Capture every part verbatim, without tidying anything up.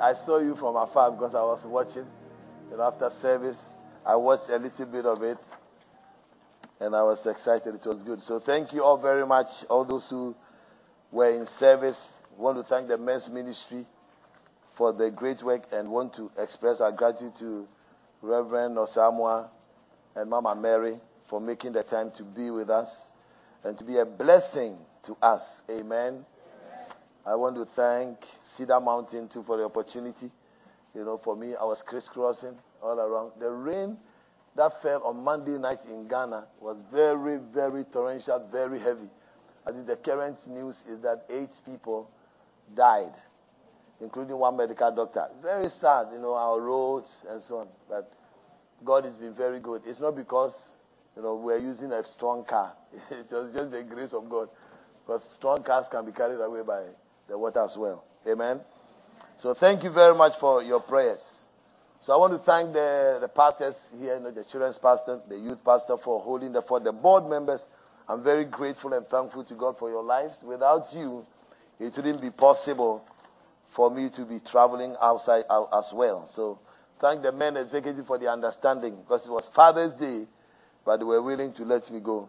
I saw you from afar because I was watching. You know, after service, I watched a little bit of it. And I was excited. It was good. So thank you all very much, all those who were in service. I want to thank the men's ministry for the great work and want to express our gratitude to Reverend Osamoah and Mama Mary for making the time to be with us and to be a blessing to us. Amen. Amen. I want to thank Cedar Mountain too for the opportunity. You know, for me, I was crisscrossing all around. The rain that fell on Monday night in Ghana was very, very torrential, very heavy. I think the current news is that eight people died, including one medical doctor. Very sad, you know, our roads and so on. But God has been very good. It's not because, you know, we're using a strong car. It was just the grace of God. Because strong cars can be carried away by the water as well. Amen. So thank you very much for your prayers. So I want to thank the, the pastors here, you know, the children's pastor, the youth pastor for holding the fort, the board members. I'm very grateful and thankful to God for your lives. Without you, it wouldn't be possible for me to be traveling outside out as well. So thank the men executive for the understanding, because it was Father's Day, but they were willing to let me go.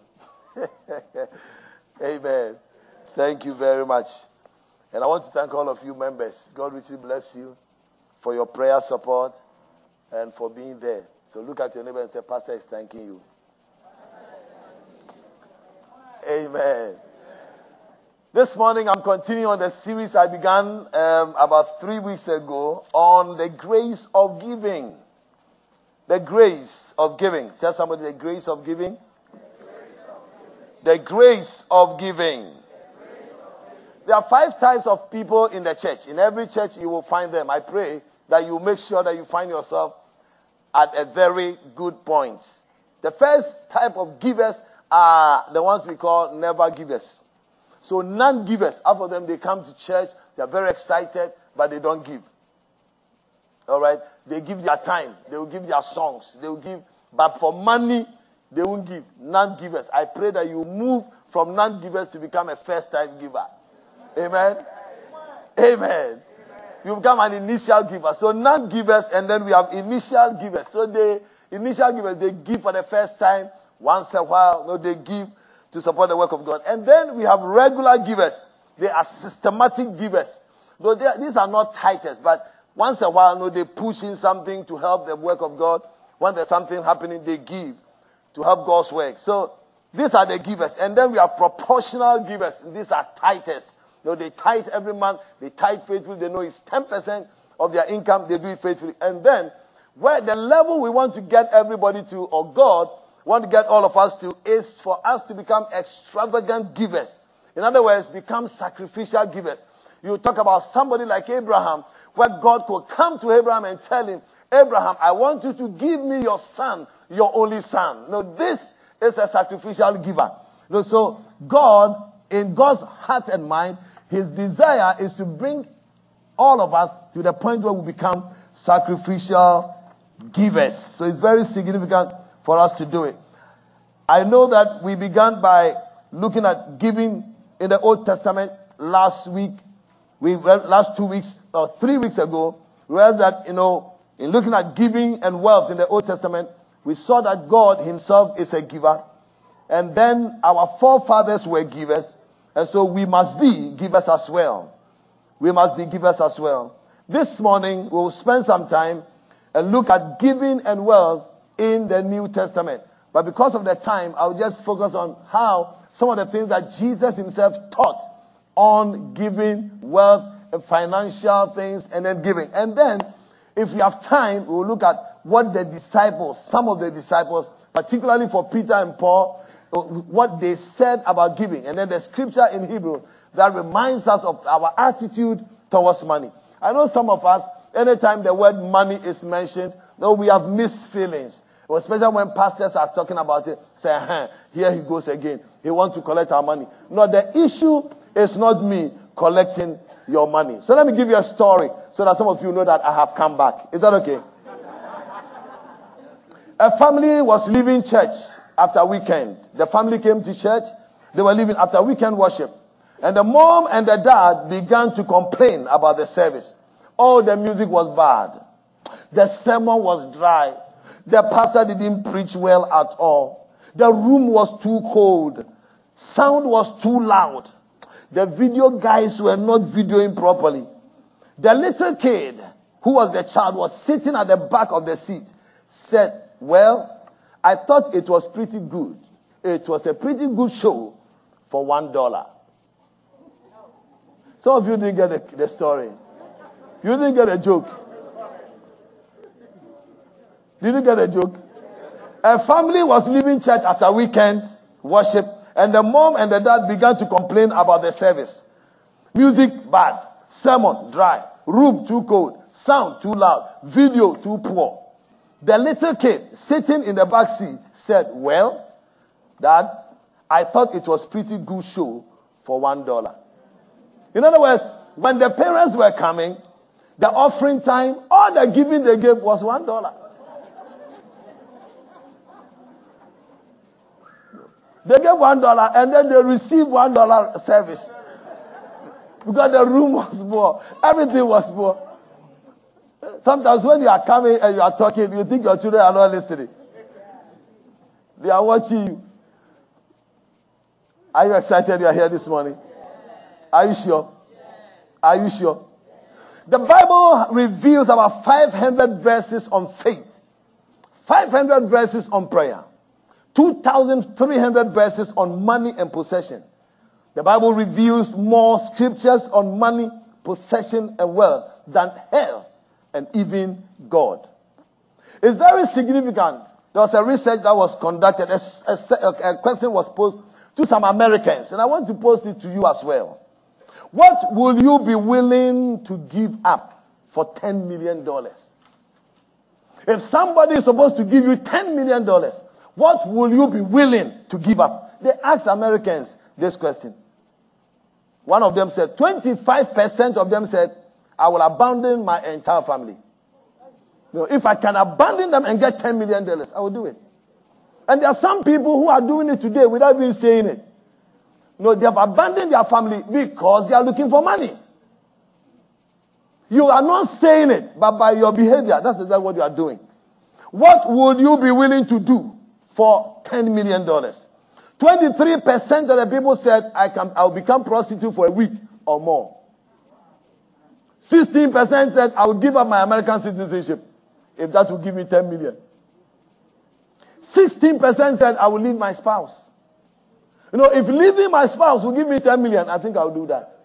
Amen. Thank you very much. And I want to thank all of you members. God richly bless you for your prayer support and for being there. So look at your neighbor and say, Pastor is thanking you. Amen. This morning I'm continuing on the series I began um, about three weeks ago on the grace of giving. The grace of giving. Tell somebody the grace of giving. The grace of giving. There are five types of people in the church. In every church you will find them. I pray that you make sure that you find yourself at a very good point. The first type of givers are the ones we call never givers. So non-givers, half of them, they come to church, they're very excited, but they don't give. All right? They give their time, they will give their songs, they will give, but for money, they won't give. Non-givers. I pray that you move from non-givers to become a first-time giver. Amen? Amen. Amen. You become an initial giver. So non-givers, and then we have initial givers. So the initial givers, they give for the first time, once a while. No, they give to support the work of God. And then we have regular givers. They are systematic givers. Though they, these are not tithes, but once a while, no, they push in something to help the work of God. When there's something happening, they give to help God's work. So these are the givers. And then we have proportional givers. These are tithes. You know, they tithe every month. They tithe faithfully. They know it's ten percent of their income. They do it faithfully. And then, where the level we want to get everybody to, or God want to get all of us to, is for us to become extravagant givers. In other words, become sacrificial givers. You talk about somebody like Abraham, where God could come to Abraham and tell him, Abraham, I want you to give me your son, your only son. No, this is a sacrificial giver. No, so God, in God's heart and mind, his desire is to bring all of us to the point where we become sacrificial givers. So it's very significant for us to do it. I know that we began by looking at giving in the Old Testament last week. We read last two weeks or three weeks ago. We read that, you know, in looking at giving and wealth in the Old Testament, we saw that God himself is a giver. And then our forefathers were givers. And so we must be givers as well. We must be givers as well. This morning, we'll spend some time and look at giving and wealth in the New Testament. But because of the time, I'll just focus on how some of the things that Jesus himself taught on giving, wealth, and financial things, and then giving. And then, if we have time, we'll look at what the disciples, some of the disciples, particularly for Peter and Paul, what they said about giving. And then the scripture in Hebrew that reminds us of our attitude towards money. I know some of us, anytime the word money is mentioned, though we have mixed feelings. Especially when pastors are talking about it, say, huh, here he goes again. He wants to collect our money. No, the issue is not me collecting your money. So let me give you a story so that some of you know that I have come back. Is that okay? A family was leaving church after weekend. The family came to church. They were leaving after weekend worship. And the mom and the dad began to complain about the service. Oh, the music was bad. The sermon was dry. The pastor didn't preach well at all. The room was too cold. Sound was too loud. The video guys were not videoing properly. The little kid, who was the child, was sitting at the back of the seat, said, well, I thought it was pretty good. It was a pretty good show for one dollar. Some of you didn't get the, the story. You didn't get a joke. Did you get a joke? A family was leaving church after weekend worship, and the mom and the dad began to complain about the service. Music bad, sermon dry, room too cold, sound too loud, video too poor. The little kid sitting in the back seat said, well, Dad, I thought it was pretty good show for one dollar. In other words, when the parents were coming, the offering time, all the giving they gave was one dollar. They gave one dollar and then they received one dollar service. Because the room was poor. Everything was poor. Sometimes when you are coming and you are talking, you think your children are not listening. They are watching you. Are you excited you are here this morning? Are you sure? Are you sure? The Bible reveals about five hundred verses on faith. five hundred verses on prayer. two thousand three hundred verses on money and possession. The Bible reveals more scriptures on money, possession, and wealth than hell and even God. It's very significant. There was a research that was conducted. A, a, a question was posed to some Americans, and I want to post it to you as well. What will you be willing to give up for ten million dollars? If somebody is supposed to give you ten million dollars, what will you be willing to give up? They asked Americans this question. One of them said, twenty-five percent of them said, I will abandon my entire family. You know, if I can abandon them and get ten million dollars, I will do it. And there are some people who are doing it today without even saying it. No, they have abandoned their family because they are looking for money. You are not saying it, but by your behavior, that's exactly what you are doing. What would you be willing to do for ten million dollars? twenty-three percent of the people said, I can, I'll become prostitute for a week or more. sixteen percent said, I will give up my American citizenship if that will give me ten million. sixteen percent said, I will leave my spouse. You know, if leaving my spouse will give me ten million, I think I'll do that.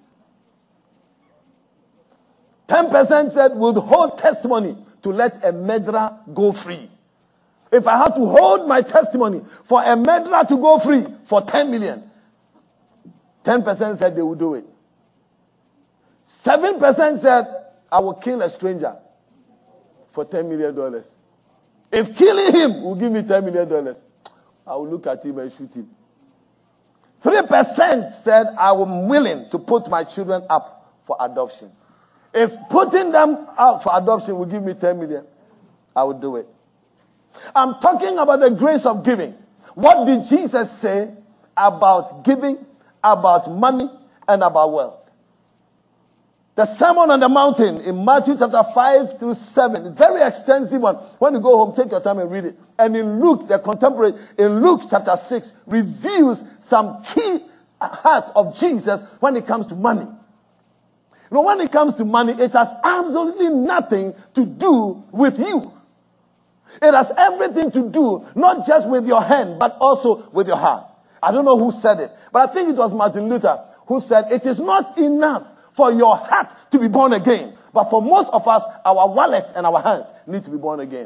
ten percent said, will hold testimony to let a murderer go free. If I had to hold my testimony for a murderer to go free for ten million, ten percent said they would do it. seven percent said, I will kill a stranger for ten million dollars. If killing him will give me ten million dollars, I will look at him and shoot him. three percent said, I am willing to put my children up for adoption. If putting them out for adoption will give me ten million, I will do it. I'm talking about the grace of giving. What did Jesus say about giving, about money, and about wealth? The Sermon on the Mountain in Matthew chapter five through seven, very extensive one. When you go home, take your time and read it. And in Luke, the contemporary, in Luke chapter six, reveals some key hearts of Jesus when it comes to money. You know, when it comes to money, it has absolutely nothing to do with you. It has everything to do, not just with your hand, but also with your heart. I don't know who said it, but I think it was Martin Luther who said, it is not enough for your heart to be born again. But for most of us, our wallets and our hands need to be born again.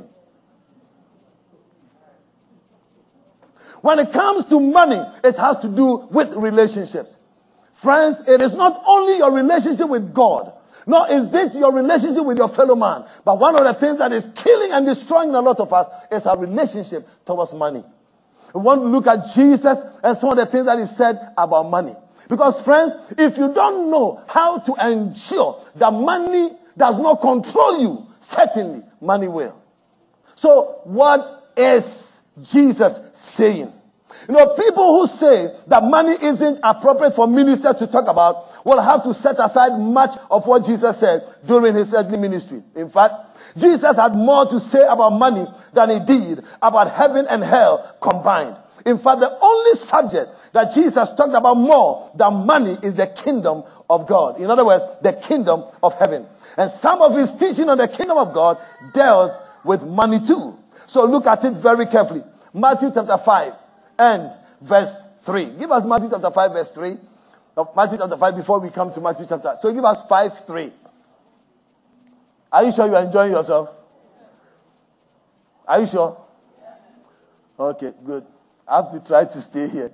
When it comes to money, it has to do with relationships. Friends, it is not only your relationship with God, nor is it your relationship with your fellow man. But one of the things that is killing and destroying a lot of us is our relationship towards money. We want to look at Jesus and some of the things that he said about money. Because friends, if you don't know how to ensure that money does not control you, certainly money will. So what is Jesus saying? You know, people who say that money isn't appropriate for ministers to talk about, will have to set aside much of what Jesus said during his earthly ministry. In fact, Jesus had more to say about money than he did about heaven and hell combined. In fact, the only subject that Jesus talked about more than money is the kingdom of God. In other words, the kingdom of heaven. And some of his teaching on the kingdom of God dealt with money too. So look at it very carefully. Matthew chapter five and verse three. Give us Matthew chapter five verse three. Matthew chapter five before we come to Matthew chapter. So give us five three. Are you sure you are enjoying yourself? Are you sure? Okay, good. I have to try to stay here.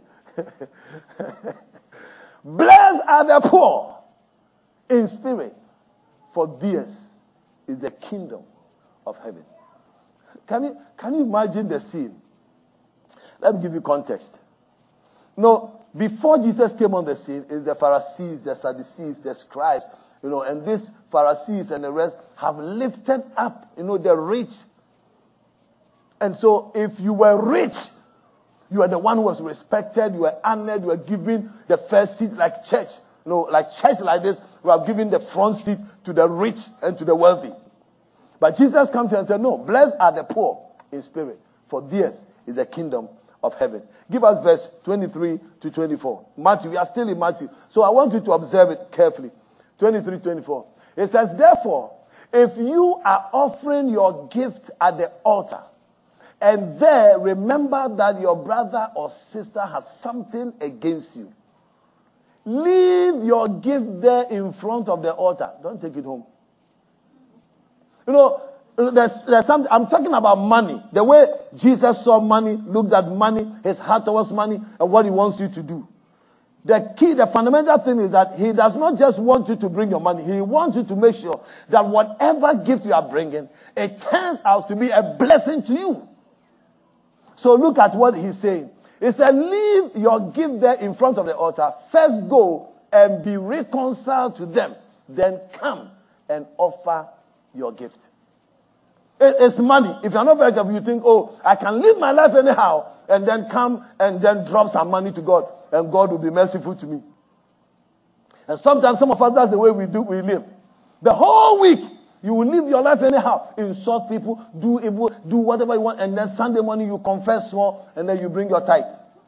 Blessed are the poor in spirit, for theirs is the kingdom of heaven. Can you, can you imagine the scene? Let me give you context. No, before Jesus came on the scene, is the Pharisees, the Sadducees, the scribes, you know, and these Pharisees and the rest have lifted up, you know, the rich. And so if you were rich, you were the one who was respected, you were honored, you were given the first seat like church. You know, like church like this, we are giving the front seat to the rich and to the wealthy. But Jesus comes here and said, no, blessed are the poor in spirit, for theirs is the kingdom of heaven. Give us verse twenty-three to twenty-four. Matthew, we are still in Matthew. So I want you to observe it carefully. twenty-three, twenty-four. It says, therefore, if you are offering your gift at the altar, and there remember that your brother or sister has something against you, leave your gift there in front of the altar. Don't take it home. You know, there's, there's something, I'm talking about money. The way Jesus saw money, looked at money, his heart towards money, and what he wants you to do. The key, the fundamental thing is that he does not just want you to bring your money. He wants you to make sure that whatever gift you are bringing, it turns out to be a blessing to you. So look at what he's saying. He said, leave your gift there in front of the altar. First go and be reconciled to them. Then come and offer your gift. It, it's money. If you're not very careful, you think, oh, I can live my life anyhow, and then come and then drop some money to God, and God will be merciful to me. And sometimes some of us, that's the way we do, we live. The whole week, you will live your life anyhow. Insult people, do evil, do whatever you want, and then Sunday morning you confess small, and then you bring your tithe.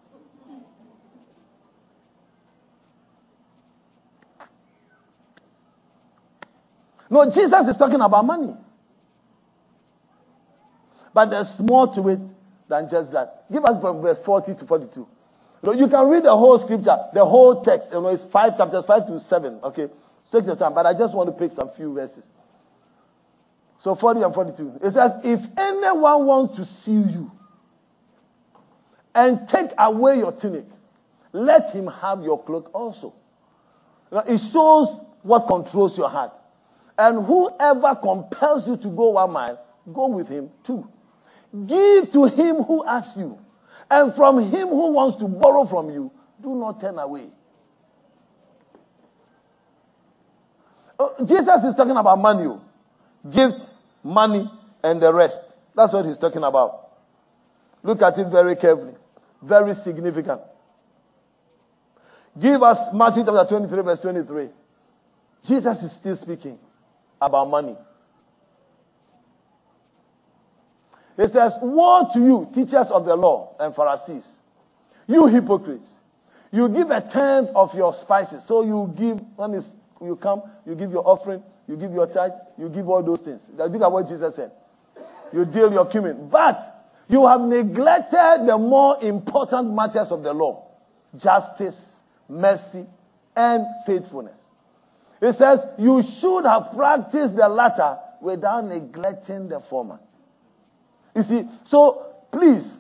No, Jesus is talking about money. But there's more to it than just that. Give us from verse forty to forty-two. You know, you can read the whole scripture, the whole text. You know, it's five chapters, five to seven. Okay, take your time. But I just want to pick some few verses. So forty and forty-two. It says, if anyone wants to seal you and take away your tunic, let him have your cloak also. Now, it shows what controls your heart. And whoever compels you to go one mile, go with him too. Give to him who asks you. And from him who wants to borrow from you, do not turn away. Oh, Jesus is talking about money. Gift, money, and the rest. That's what he's talking about. Look at it very carefully. Very significant. Give us Matthew chapter twenty-three, verse twenty-three. Jesus is still speaking about money. It says, woe to you, teachers of the law and Pharisees, you hypocrites. You give a tenth of your spices. So you give, when it's, you come, you give your offering, you give your tithe, you give all those things. Look at what Jesus said. You deal your cumin. But you have neglected the more important matters of the law. Justice, mercy, and faithfulness. It says, you should have practiced the latter without neglecting the former. You see, so please,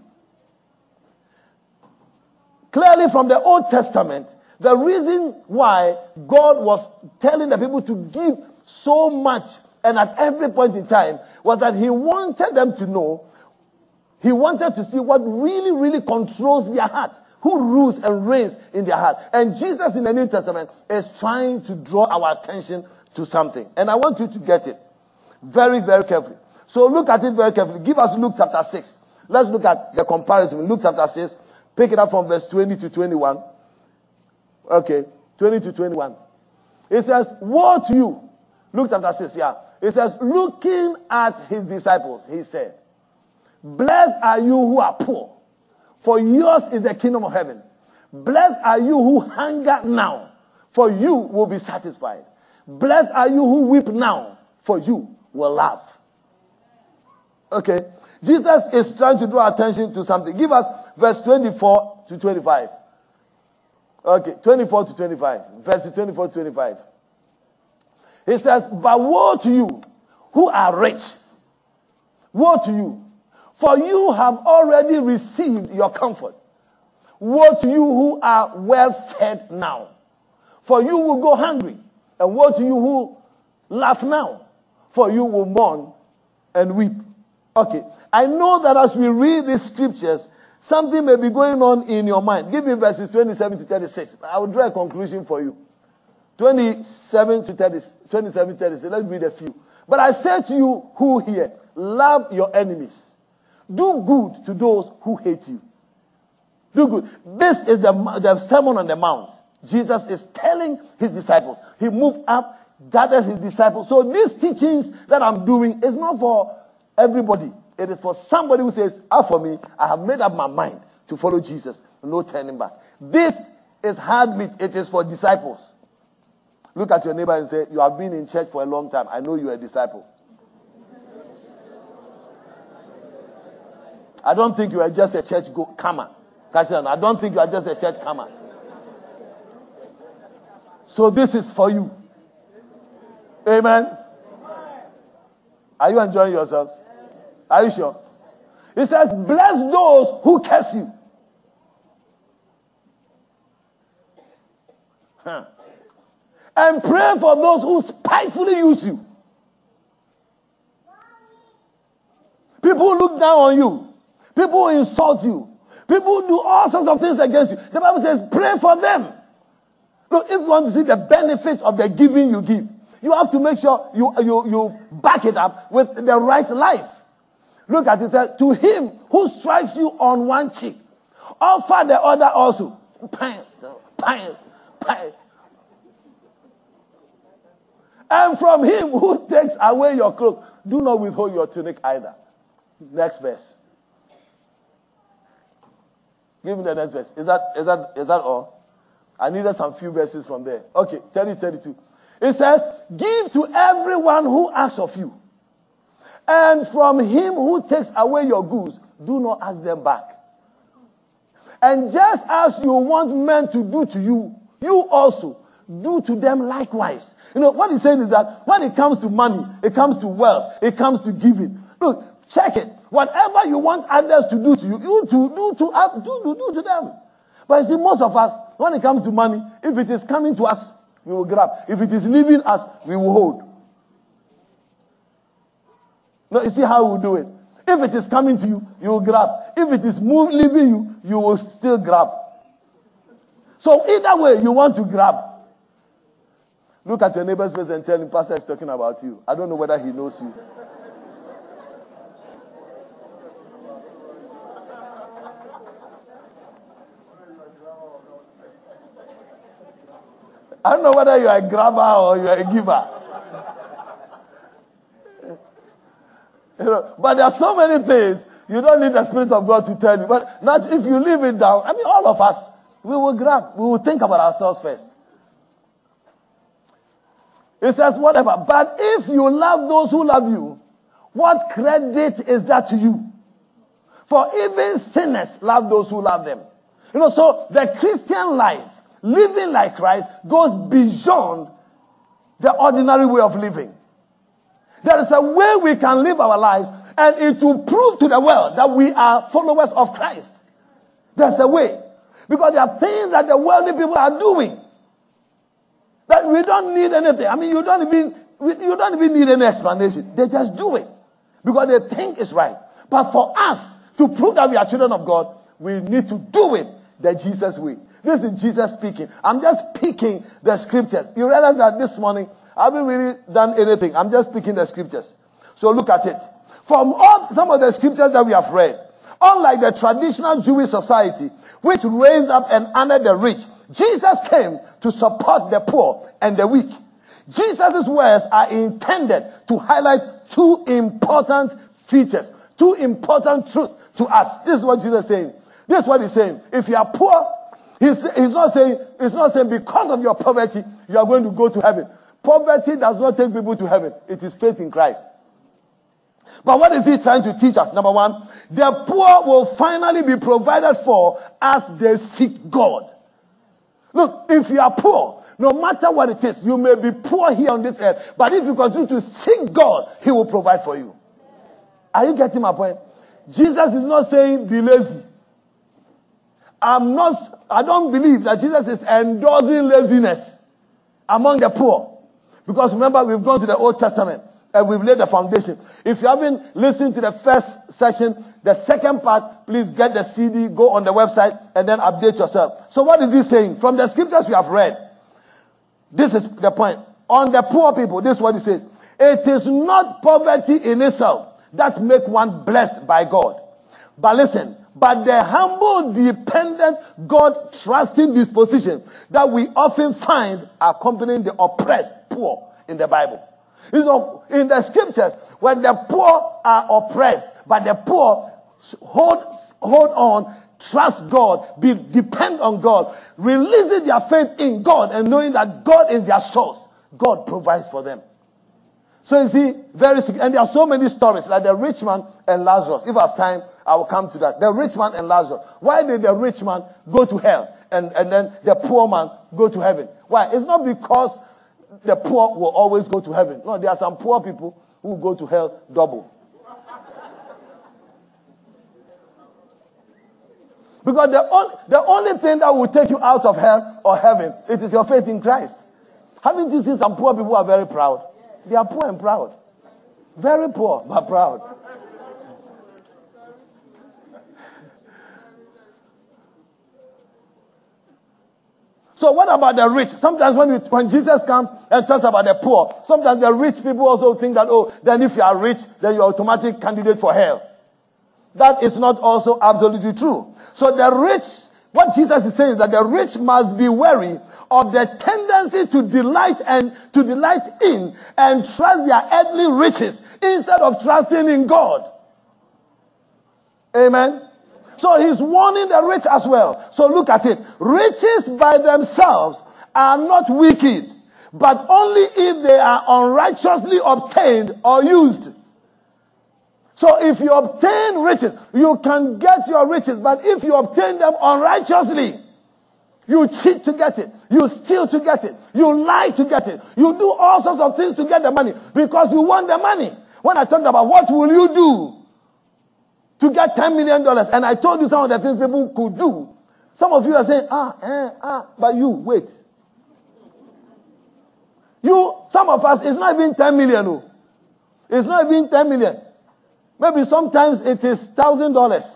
clearly from the Old Testament, the reason why God was telling the people to give so much and at every point in time was that he wanted them to know, he wanted to see what really, really controls their heart, who rules and reigns in their heart. And Jesus in the New Testament is trying to draw our attention to something. And I want you to get it very, very carefully. So look at it very carefully. Give us Luke chapter six. Let's look at the comparison. Luke chapter six. Pick it up from verse twenty to twenty-one. Okay, twenty to twenty-one. It says, woe to you. Luke chapter six, yeah. It says, looking at his disciples, he said, blessed are you who are poor, for yours is the kingdom of heaven. Blessed are you who hunger now, for you will be satisfied. Blessed are you who weep now, for you will laugh. Okay. Jesus is trying to draw attention to something. Give us verse twenty-four to twenty-five. Okay, twenty-four to twenty-five. Verses twenty-four to twenty-five. He says, but woe to you who are rich. Woe to you. For you have already received your comfort. Woe to you who are well fed now. For you will go hungry. And woe to you who laugh now. For you will mourn and weep. Okay. I know that as we read these scriptures, something may be going on in your mind. Give me verses twenty-seven to thirty-six. I will draw a conclusion for you. twenty-seven to thirty, twenty-seven to thirty-six. Let's read a few. But I say to you who hear, love your enemies. Do good to those who hate you. Do good. This is the, the Sermon on the Mount. Jesus is telling his disciples. He moved up, gathered his disciples. So these teachings that I'm doing is not for everybody. It is for somebody who says, as for me, I have made up my mind to follow Jesus. No turning back. This is hard meat. It is for disciples. Look at your neighbor and say, you have been in church for a long time. I know you're a disciple. I don't think you are just a church go comer. I don't think you are just a church comer. So this is for you. Amen. Are you enjoying yourselves? Are you sure? It says, bless those who curse you. Huh. And pray for those who spitefully use you. People who look down on you. People who insult you. People who do all sorts of things against you. The Bible says, pray for them. Look, if you want to see the benefit of the giving you give, you have to make sure you, you, you back it up with the right life. Look at it, it says, to him who strikes you on one cheek, offer the other also. Pine, pine, pine. And from him who takes away your cloak, do not withhold your tunic either. Next verse. Give me the next verse. Is that is that is that all? I needed some few verses from there. Okay, thirty, thirty-two. It says, give to everyone who asks of you. And from him who takes away your goods, do not ask them back. And just as you want men to do to you, you also do to them likewise. You know, what he's saying is that when it comes to money, it comes to wealth, it comes to giving. Look, check it. Whatever you want others to do to you, you to do to us, do, do, do to them. But you see, most of us, when it comes to money, if it is coming to us, we will grab. If it is leaving us, we will hold. No, you see how we do it. If it is coming to you, you will grab. If it is move, leaving you, you will still grab. So either way, you want to grab. Look at your neighbor's face and tell him, Pastor is talking about you. I don't know whether he knows you. I don't know whether you are a grabber or you are a giver. You know, but there are so many things you don't need the Spirit of God to tell you. But not if you leave it down. I mean, all of us, we will grab. We will think about ourselves first. It says whatever. But if you love those who love you, what credit is that to you? For even sinners love those who love them. You know, so the Christian life, living like Christ, goes beyond the ordinary way of living. There is a way we can live our lives, and it will prove to the world that we are followers of Christ. There's a way. Because there are things that the worldly people are doing that we don't need anything. I mean, you don't even you don't even need any explanation. They just do it because they think it's right. But for us to prove that we are children of God, we need to do it the Jesus way. This is Jesus speaking. I'm just picking the scriptures. You realize that this morning I haven't really done anything. I'm just picking the scriptures. So look at it. From all some of the scriptures that we have read, unlike the traditional Jewish society, which raised up and honored the rich, Jesus came to support the poor and the weak. Jesus' words are intended to highlight two important features, two important truths to us. This is what Jesus is saying. This is what he's saying. If you are poor, he's, he's not saying, he's not saying because of your poverty, you are going to go to heaven. Poverty does not take people to heaven. It is faith in Christ. But what is he trying to teach us? Number one, the poor will finally be provided for as they seek God. Look, if you are poor, no matter what it is, you may be poor here on this earth, but if you continue to seek God, he will provide for you. Are you getting my point? Jesus is not saying be lazy. I'm not, I don't believe that Jesus is endorsing laziness among the poor. Because remember, we've gone to the Old Testament and we've laid the foundation. If you haven't listened to the first section, the second part, please get the C D, go on the website, and then update yourself. So what is he saying? From the scriptures we have read, this is the point. On the poor people, this is what he says. It is not poverty in itself that make one blessed by God. But listen, but the humble, dependent, God-trusting disposition that we often find accompanying the oppressed poor in the Bible. So in the scriptures, when the poor are oppressed, but the poor hold, hold on, trust God, be depend on God, releasing their faith in God and knowing that God is their source, God provides for them. So you see, very and there are so many stories like the rich man and Lazarus. If I have time, I will come to that. The rich man and Lazarus. Why did the rich man go to hell and, and then the poor man go to heaven? Why? It's not because the poor will always go to heaven. No, there are some poor people who go to hell double. Because the, on, the only thing that will take you out of hell or heaven, it is your faith in Christ. Haven't you seen some poor people who are very proud? They are poor and proud. Very poor, but proud. So what about the rich? Sometimes when we, when Jesus comes and talks about the poor, sometimes the rich people also think that, oh, then if you are rich, then you're automatic candidate for hell. That is not also absolutely true. So the rich, what Jesus is saying is that the rich must be wary of the tendency to delight and to delight in and trust their earthly riches instead of trusting in God. Amen. So he's warning the rich as well. So look at it. Riches by themselves are not wicked, but only if they are unrighteously obtained or used. So if you obtain riches, you can get your riches, but if you obtain them unrighteously, you cheat to get it, you steal to get it, you lie to get it, you do all sorts of things to get the money because you want the money. When I talked about what will you do to get ten million dollars, and I told you some of the things people could do, some of you are saying, ah, eh, ah, but you, wait. You, some of us, it's not even ten million. Oh. It's not even ten million. Maybe sometimes it is one thousand dollars.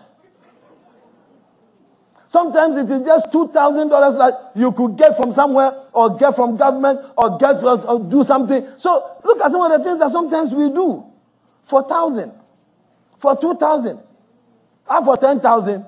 Sometimes it is just two thousand dollars that you could get from somewhere or get from government or get or, or do something. So look at some of the things that sometimes we do for one thousand, for two thousand, and for ten thousand.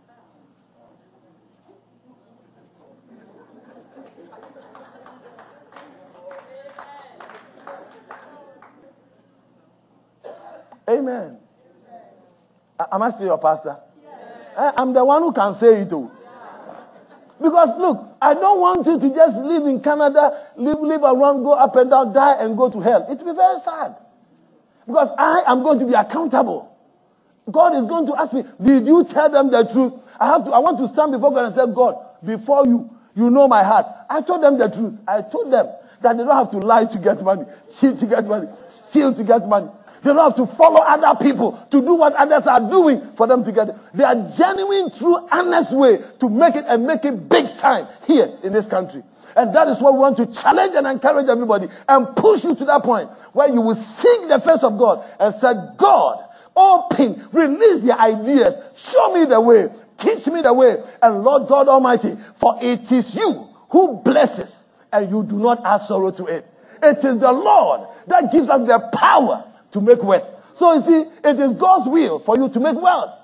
Amen. Am I still your pastor? Yes. I'm the one who can say it too. Because look, I don't want you to just live in Canada, live, live around, go up and down, die and go to hell. It will be very sad. Because I am going to be accountable. God is going to ask me, did you tell them the truth? I have to, I want to stand before God and say, God, before you, you know my heart. I told them the truth. I told them that they don't have to lie to get money, cheat to get money, steal to get money. They don't have to follow other people to do what others are doing for them to get it. They are genuine, true, honest way to make it and make it big time here in this country. And that is what we want to challenge and encourage everybody and push you to that point where you will seek the face of God and say, God, open, release the ideas, show me the way, teach me the way. And Lord God Almighty, for it is you who blesses and you do not add sorrow to it. It is the Lord that gives us the power to make wealth. So you see, it is God's will for you to make wealth.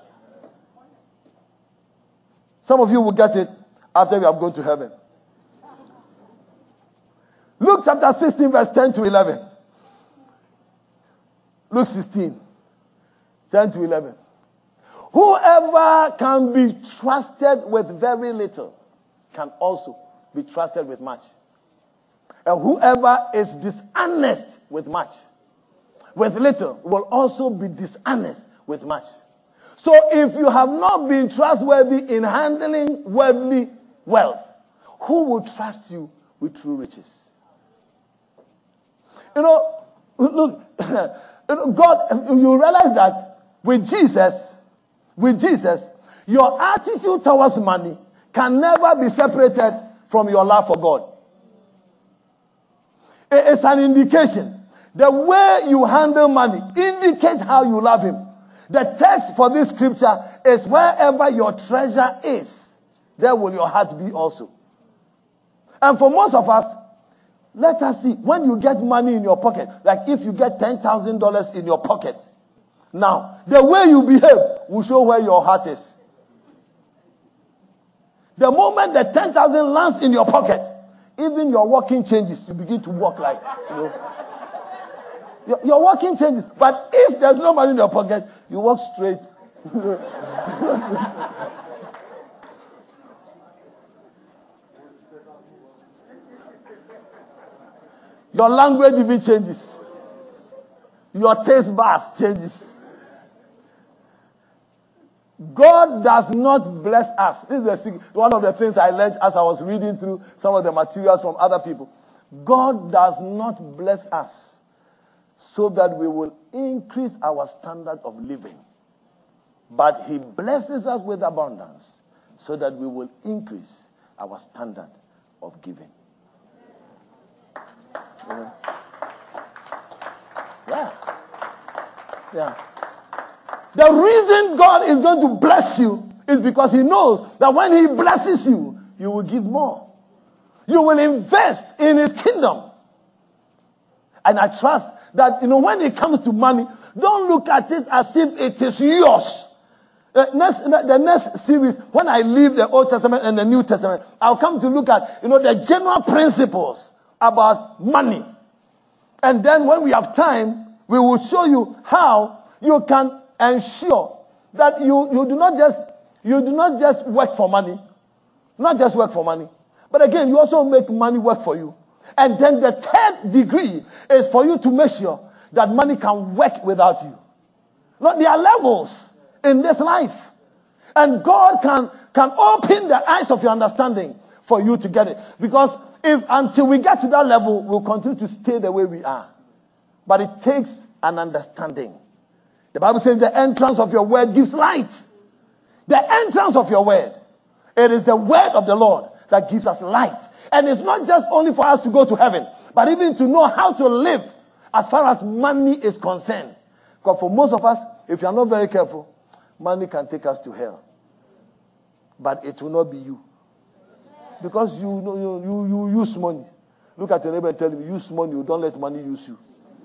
Some of you will get it after we have gone to heaven. Luke chapter sixteen, verse ten to eleven. Luke sixteen, ten to eleven. Whoever can be trusted with very little can also be trusted with much. And whoever is dishonest with much, with little, will also be dishonest with much. So if you have not been trustworthy in handling worldly wealth, who will trust you with true riches? You know, look, God, you realize that with Jesus, with Jesus, your attitude towards money can never be separated from your love for God. It's an indication. The way you handle money indicates how you love Him. The text for this scripture is wherever your treasure is, there will your heart be also. And for most of us, let us see, when you get money in your pocket, like if you get ten thousand dollars in your pocket, now, the way you behave will show where your heart is. The moment the ten thousand lands in your pocket, even your walking changes. You begin to walk like, you know. Your, your walking changes. But if there's no money in your pocket, you walk straight. Your language even changes. Your taste buds changes. God does not bless us. This is the, one of the things I learned as I was reading through some of the materials from other people. God does not bless us so that we will increase our standard of living. But He blesses us with abundance so that we will increase our standard of giving. Yeah. Yeah. Yeah. The reason God is going to bless you is because He knows that when He blesses you, you will give more. You will invest in His kingdom. And I trust that, you know, when it comes to money, don't look at it as if it is yours. The next, the next series, when I leave the Old Testament and the New Testament, I'll come to look at, you know, the general principles about money. And then when we have time, we will show you how you can ensure that you, you do not just you do not just work for money. Not just work for money. But again, you also make money work for you. And then the third degree is for you to make sure that money can work without you. Now, there are levels in this life. And God can, can open the eyes of your understanding for you to get it. Because if until we get to that level, we'll continue to stay the way we are. But it takes an understanding. The Bible says the entrance of your word gives light. The entrance of your word. It is the word of the Lord that gives us light. And it's not just only for us to go to heaven, but even to know how to live as far as money is concerned. Because for most of us, if you are not very careful, money can take us to hell. But it will not be you. Because you, you, you, you use money. Look at your neighbor and tell him, use money, you don't let money use you.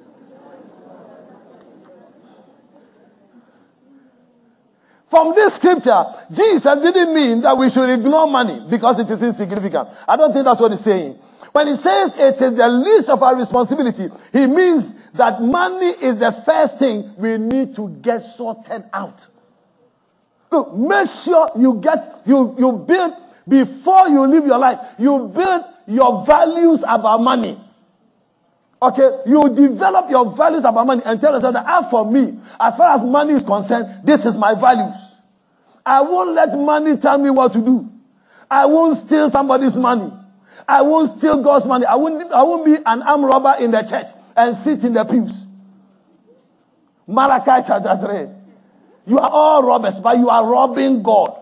From this scripture, Jesus didn't mean that we should ignore money because it is insignificant. I don't think that's what he's saying. When he says it is the least of our responsibility, he means that money is the first thing we need to get sorted out. Look, make sure you get, you, you build, before you live your life, you build your values about money. Okay, you develop your values about money and tell yourself that, as for me, as far as money is concerned, this is my values. I won't let money tell me what to do. I won't steal somebody's money. I won't steal God's money. I won't, I won't be an armed robber in the church and sit in the pews. Malachi chapter three. You are all robbers, but you are robbing God.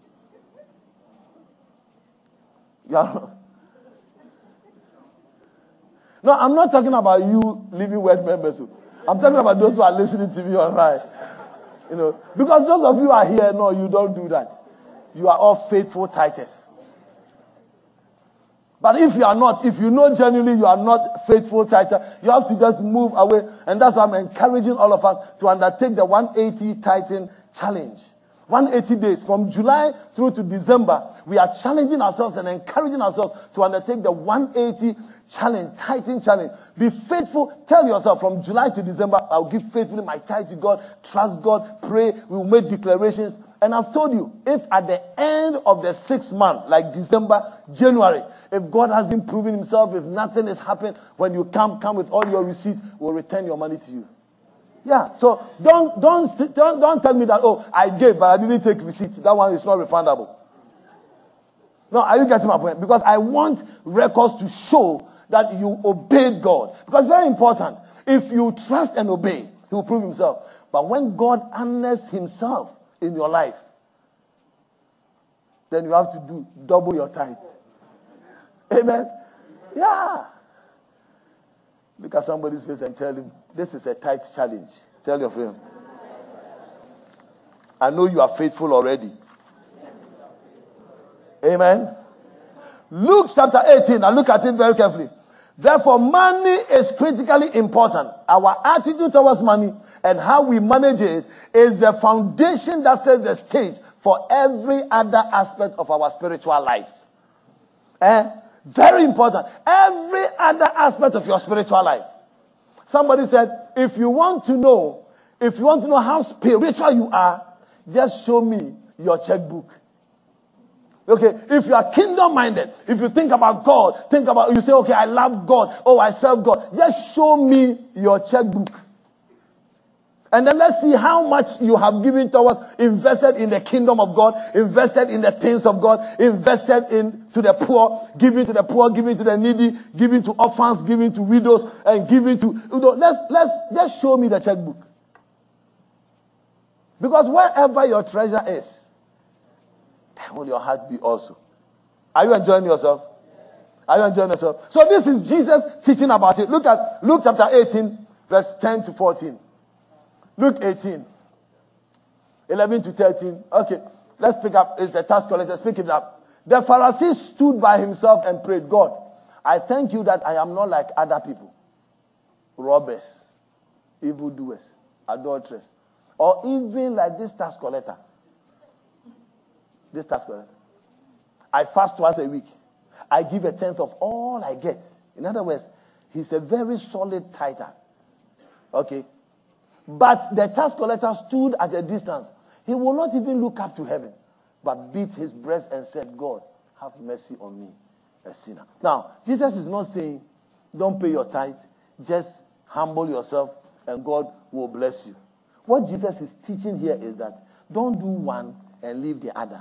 You are... No, I'm not talking about you living word members. I'm talking about those who are listening to me online. You know, because those of you are here, no, you don't do that. You are all faithful tithes. But if you are not, if you know genuinely you are not faithful tither, you have to just move away. And that's why I'm encouraging all of us to undertake the one eighty tithing challenge. one hundred eighty days from July through to December. We are challenging ourselves and encouraging ourselves to undertake the one hundred eighty challenge, tithing challenge. Be faithful. Tell yourself from July to December, I'll give faithfully my tithe to God. Trust God. Pray. We will make declarations. And I've told you, if at the end of the sixth month, like December, January, if God hasn't proven himself, if nothing has happened, when you come, come with all your receipts, we'll return your money to you. Yeah, so don't don't don't don't tell me that, oh, I gave, but I didn't take receipt. That one is not refundable. No, are you getting my point? Because I want records to show that you obeyed God. Because it's very important. If you trust and obey, he will prove himself. But when God honors himself in your life, then you have to do double your tithe. Amen? Yeah. Look at somebody's face and tell him, this is a tithe challenge. Tell your friend. I know you are faithful already. Amen. Luke chapter eighteen. Now look at it very carefully. Therefore, money is critically important. Our attitude towards money and how we manage it is the foundation that sets the stage for every other aspect of our spiritual lives. Eh? Very important. Every other aspect of your spiritual life. Somebody said, if you want to know, if you want to know how spiritual you are, just show me your checkbook. Okay, if you are kingdom-minded, if you think about God, think about, you say, okay, I love God, oh, I serve God, just show me your checkbook. And then let's see how much you have given towards, invested in the kingdom of God, invested in the things of God, invested in to the poor, giving to the poor, giving to the needy, giving to orphans, giving to widows, and giving to, you know, let's, let's, just show me the checkbook. Because wherever your treasure is, there will your heart be also. Are you enjoying yourself? Are you enjoying yourself? So this is Jesus teaching about it. Look at Luke chapter eighteen, verse ten to fourteen. Luke eighteen, eleven to thirteen. Okay, let's pick up. It's the tax collector. Pick it up. The Pharisee stood by himself and prayed, God, I thank you that I am not like other people. Robbers, evildoers, adulterers, or even like this tax collector. This tax collector. I fast twice a week. I give a tenth of all I get. In other words, he's a very solid tither. Okay. But the tax collector stood at a distance. He will not even look up to heaven, but beat his breast and said, God, have mercy on me, a sinner. Now, Jesus is not saying, don't pay your tithe. Just humble yourself and God will bless you. What Jesus is teaching here is that don't do one and leave the other.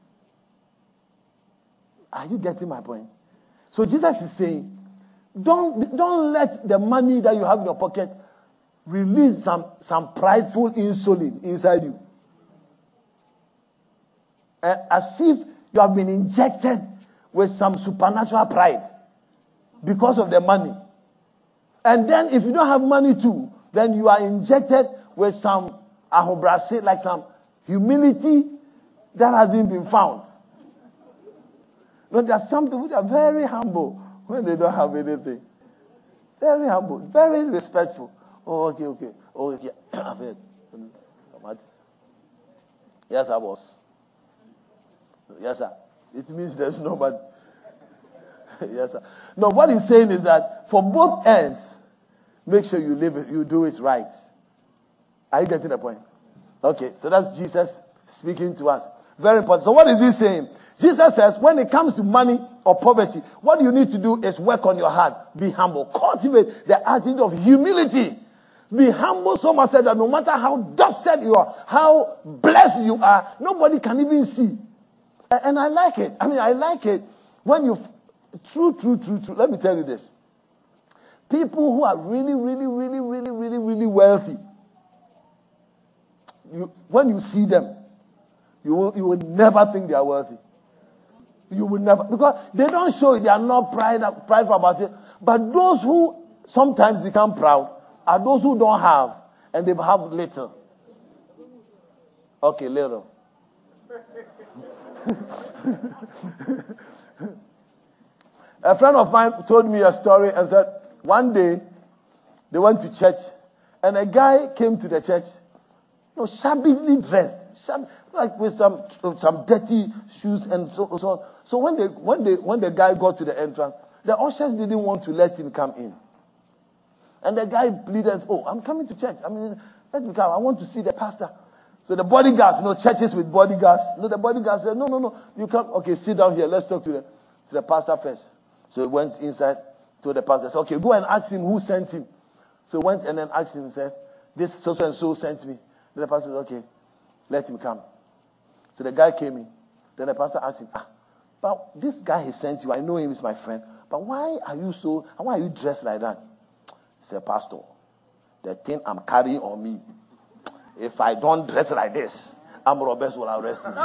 Are you getting my point? So Jesus is saying, don't, don't let the money that you have in your pocket release some, some prideful insulin inside you. Uh, as if you have been injected with some supernatural pride because of the money. And then if you don't have money too, then you are injected with some ahobrase, like some humility that hasn't been found. No, there are some people that are very humble when they don't have anything. Very humble, very respectful. Oh, okay, okay. Oh, okay. I've heard. Yes, I was. Yes, sir. It means there's nobody. Yes, sir. No, what he's saying is that for both ends, make sure you live it, you do it right. Are you getting the point? Okay, so that's Jesus speaking to us. Very important. So what is he saying? Jesus says, when it comes to money or poverty, what you need to do is work on your heart. Be humble. Cultivate the attitude of humility. Be humble so much that no matter how dusted you are, how blessed you are, nobody can even see. And I like it. I mean, I like it when you... True, true, true, true. Let me tell you this. People who are really, really, really, really, really, really wealthy, you, when you see them, you will, you will never think they are wealthy. You will never, because they don't show it. They are not pride, prideful about it. But those who sometimes become proud are those who don't have, and they have little. Okay, little. A friend of mine told me a story and said, one day they went to church, and a guy came to the church, you know, shabbily dressed, shab- like with some some dirty shoes and so so. So when they when they when the guy got to the entrance, The ushers didn't want to let him come in. And the guy pleaded, oh, I'm coming to church. I mean, let me come. I want to see the pastor. So the bodyguards, you know, churches with bodyguards. You know, the bodyguards said, no, no, no, you can't. Okay, sit down here. Let's talk to the, to the pastor first. So he went inside to the pastor. Said, okay, go and ask him who sent him. So he went and then asked him and said, this so-so and so sent me. Then the pastor said, okay, let him come. So the guy came in. Then the pastor asked him, ah, but this guy he sent you, I know him, he's my friend. But why are you so, why are you dressed like that? He said, Pastor, the thing I'm carrying on me, if I don't dress like this, armed robbers will arrest me.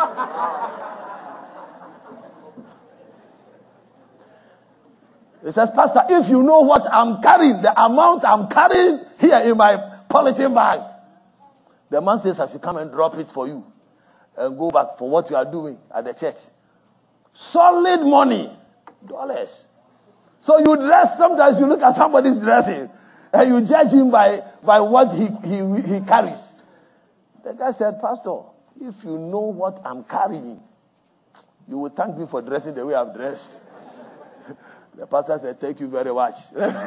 He says, Pastor, if you know what I'm carrying, the amount I'm carrying here in my polythene bag. The man says, I should come and drop it for you and go back for what you are doing at the church. Solid money, dollars. So you dress, sometimes you look at somebody's dressing and you judge him by, by what he, he, he carries. The guy said, Pastor, if you know what I'm carrying, you will thank me for dressing the way I've dressed. The pastor said, thank you very much.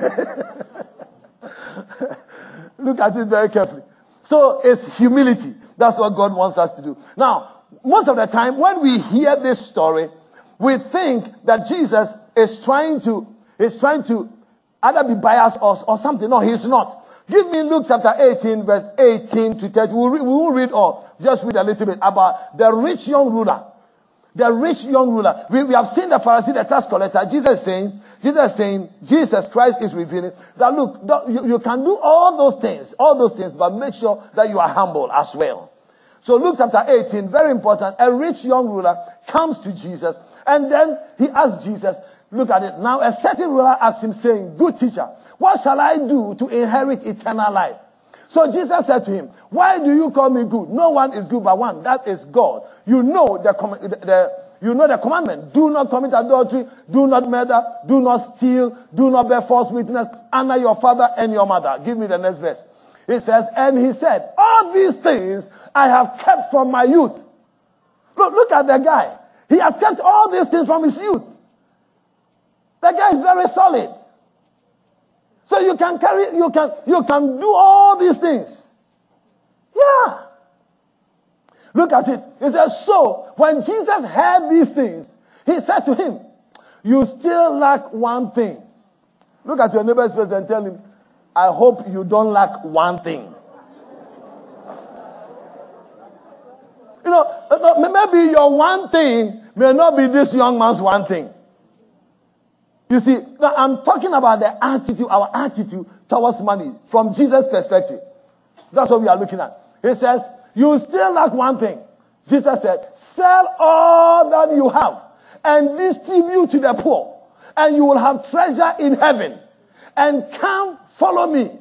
Look at it very carefully. So it's humility. That's what God wants us to do. Now, most of the time when we hear this story, we think that Jesus is trying to is trying to either be biased or, or something. No, he's not. Give me Luke chapter eighteen, verse eighteen to thirty. We'll read, we won't read all. Just read a little bit about the rich young ruler. The rich young ruler. We, we have seen the Pharisee, the tax collector. Jesus is saying, Jesus is saying, Jesus Christ is revealing that look, you, you can do all those things, all those things, but make sure that you are humble as well. So Luke chapter eighteen, very important. A rich young ruler comes to Jesus, and then he asks Jesus, look at it. Now a certain ruler asks him, saying, good teacher, what shall I do to inherit eternal life? So Jesus said to him, why do you call me good? No one is good but one. That is God. You know the, the, the you know the commandment. Do not commit adultery. Do not murder. Do not steal. Do not bear false witness. Honor your father and your mother. Give me the next verse. It says, and he said, all these things I have kept from my youth. Look, look at the guy. He has kept all these things from his youth. The guy is very solid. So you can carry, you can, you can do all these things. Yeah. Look at it. It says, so when Jesus heard these things, he said to him, you still lack one thing. Look at your neighbor's face and tell him, I hope you don't lack one thing. You know, maybe your one thing may not be this young man's one thing. You see, now I'm talking about the attitude, our attitude towards money from Jesus' perspective. That's what we are looking at. He says, you still lack one thing. Jesus said, sell all that you have and distribute to the poor, and you will have treasure in heaven. And come, follow me.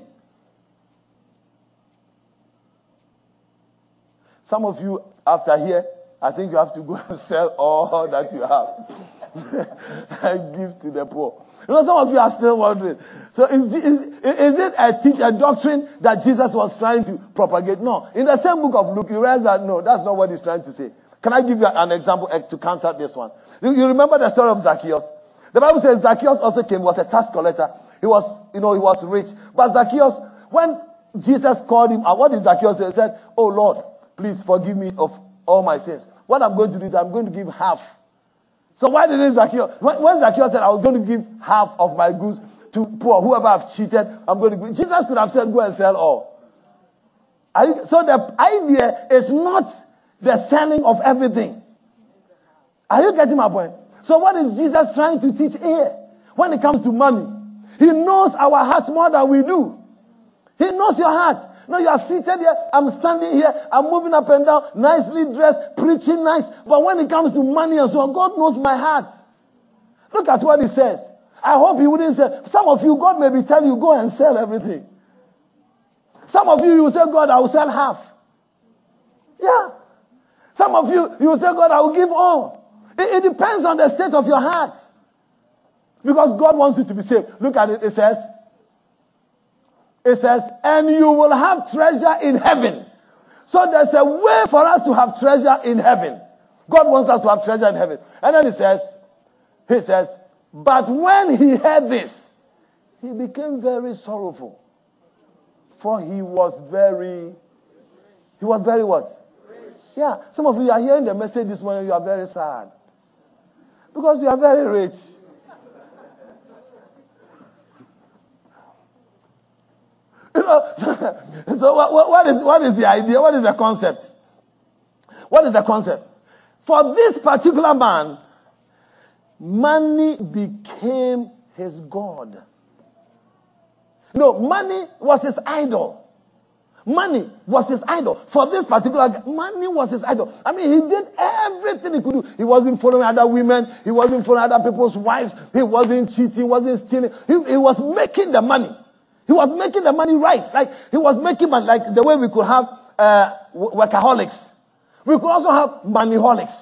Some of you, after here, I think you have to go and sell all that you have. And give to the poor. You know, some of you are still wondering. So is, is, is it a teach, a doctrine that Jesus was trying to propagate? No. In the same book of Luke, you realize that no, that's not what he's trying to say. Can I give you an example to counter this one? You, you remember the story of Zacchaeus? The Bible says Zacchaeus also came, was a tax collector. He was, you know, he was rich. But Zacchaeus, when Jesus called him, what did Zacchaeus say? He said, oh Lord, please forgive me of all my sins. What I'm going to do is I'm going to give half. So why didn't Zacchaeus, when, when Zacchaeus said, I was going to give half of my goods to poor, whoever I've cheated, I'm going to give. Jesus could have said, go and sell all. Are you, so the idea is not the selling of everything. Are you getting my point? So what is Jesus trying to teach here? When it comes to money, he knows our hearts more than we do. He knows your heart. No, you are seated here. I'm standing here. I'm moving up and down, nicely dressed, preaching nice. But when it comes to money and so on, God knows my heart. Look at what he says. I hope he wouldn't say, some of you, God may be telling you, go and sell everything. Some of you, you will say, God, I will sell half. Yeah. Some of you, you will say, God, I will give all. It, it depends on the state of your heart. Because God wants you to be saved. Look at it. It says, It says, and you will have treasure in heaven. So there's a way for us to have treasure in heaven. God wants us to have treasure in heaven. And then he says, he says, But when he heard this, he became very sorrowful. For he was very, he was very what? Rich. Yeah, some of you are hearing the message this morning, you are very sad. Because you are very rich. You know, so what, what, is, what is the idea? What is the concept? What is the concept? For this particular man, money became his God. No, money was his idol. Money was his idol. For this particular guy, money was his idol. I mean, he did everything he could do. He wasn't following other women. He wasn't following other people's wives. He wasn't cheating. He wasn't stealing. He, he was making the money. He was making the money right. Like, he was making money. Like the way we could have uh, workaholics. We could also have moneyholics.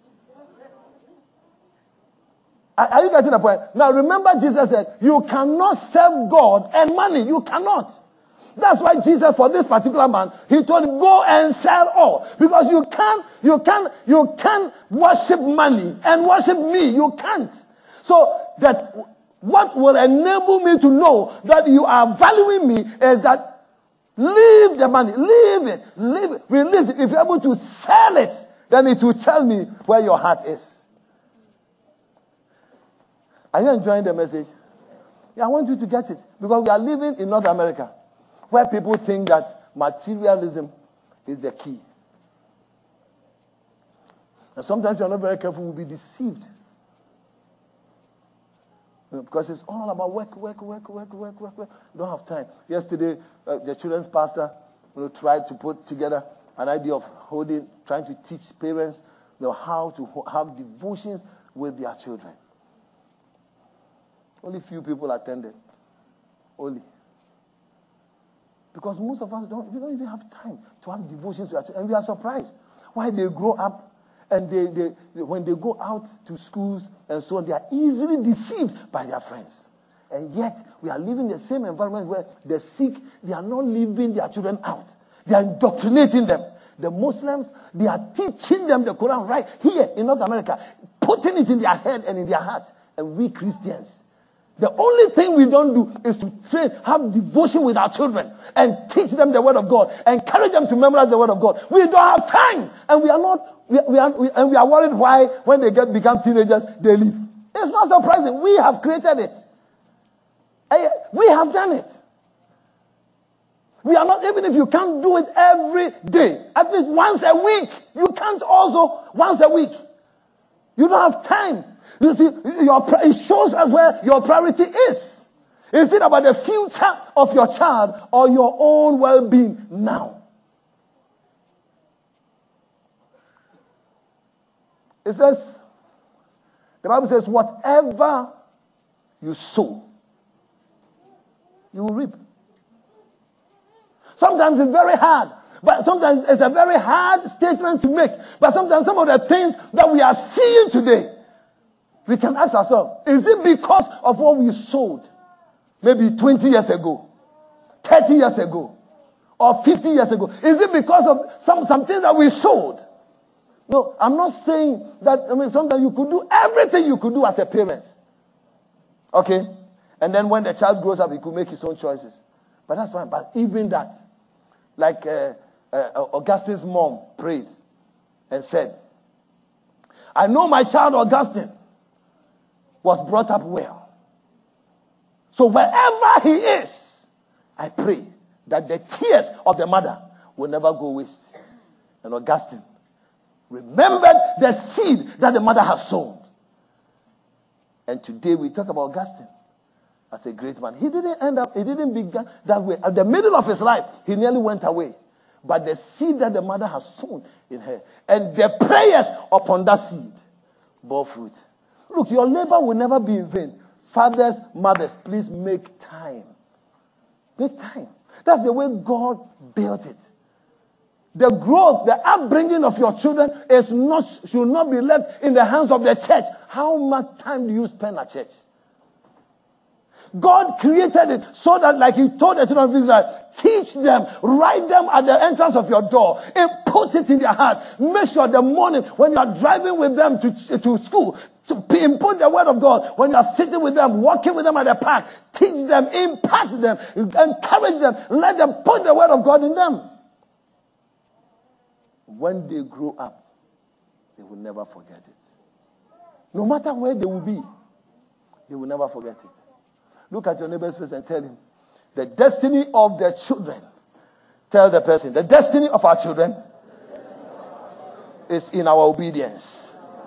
Are you getting the point? Now remember, Jesus said, you cannot serve God and money. You cannot. That's why Jesus, for this particular man, he told him, go and sell all. Because you can't, you can't, you can't worship money and worship me. You can't. So that what will enable me to know that you are valuing me is that leave the money, leave it, leave it, release it. If you're able to sell it, then it will tell me where your heart is. Are you enjoying the message? Yeah, I want you to get it. Because we are living in North America, where people think that materialism is the key. And sometimes you are not very careful, you'll be deceived. Because it's all about work, work, work, work, work, work, work. You don't have time. Yesterday, uh, the children's pastor you know, tried to put together an idea of holding, trying to teach parents you know, how to ho- have devotions with their children. Only few people attended. Only. Because most of us don't, we don't even have time to have devotions to our children. And we are surprised why they grow up and they, they, when they go out to schools and so on, they are easily deceived by their friends. And yet, we are living in the same environment where the sick, they are not leaving their children out. They are indoctrinating them. The Muslims, they are teaching them the Quran right here in North America, putting it in their head and in their heart. And we Christians, the only thing we don't do is to train, have devotion with our children and teach them the word of God, encourage them to memorize the word of God. We don't have time, and we are not, we, we are, we, and we are worried why when they get become teenagers they leave. It's not surprising. We have created it. We have done it. We are not, even if you can't do it every day, at least once a week. You can't also once a week. You don't have time. You see, your, it shows us where your priority is. Is it about the future of your child or your own well-being now? It says, the Bible says, whatever you sow, you will reap. Sometimes it's very hard. But sometimes it's a very hard statement to make. But sometimes some of the things that we are seeing today, we can ask ourselves, is it because of what we sowed maybe twenty years ago, thirty years ago, or fifty years ago? Is it because of some, some things that we sowed? No, I'm not saying that, I mean, sometimes you could do everything you could do as a parent. Okay? And then when the child grows up, he could make his own choices. But that's fine. But even that, like uh, uh, Augustine's mom prayed and said, I know my child Augustine was brought up well. So wherever he is, I pray that the tears of the mother will never go waste. And Augustine remembered the seed that the mother has sown. And today we talk about Augustine as a great man. He didn't end up, he didn't begin that way. At the middle of his life, he nearly went away. But the seed that the mother has sown in her, and the prayers upon that seed bore fruit. Look, your labor will never be in vain. Fathers, mothers, please make time. Make time. That's the way God built it. The growth, the upbringing of your children is not, should not be left in the hands of the church. How much time do you spend at church? God created it so that, like he told the children of Israel, teach them, write them at the entrance of your door, and put it in their heart. Make sure the morning when you are driving with them to, to school, to input the word of God. When you are sitting with them, walking with them at the park, teach them, impart them, encourage them, let them put the word of God in them. When they grow up, they will never forget it. No matter where they will be, they will never forget it. Look at your neighbor's face and tell him, the destiny of their children. Tell the person, the destiny of our children is in our obedience.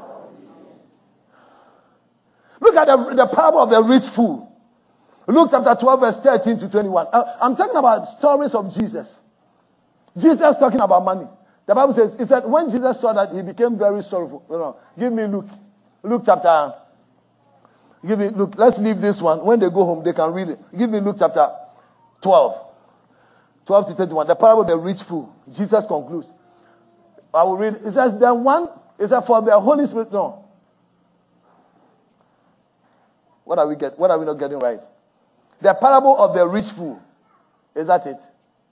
Look at the, the parable of the rich fool. Luke chapter twelve, verse thirteen to twenty-one. Uh, I'm talking about stories of Jesus. Jesus talking about money. The Bible says, it said, when Jesus saw that, he became very sorrowful. No, no. Give me Luke. Luke chapter. Give me Luke. Let's leave this one. When they go home, they can read it. Give me Luke chapter twelve. twelve to thirty-one. The parable of the rich fool. Jesus concludes. I will read. It says, then one, it says, for the Holy Spirit. No. What are we get? What are we not getting right? The parable of the rich fool. Is that it?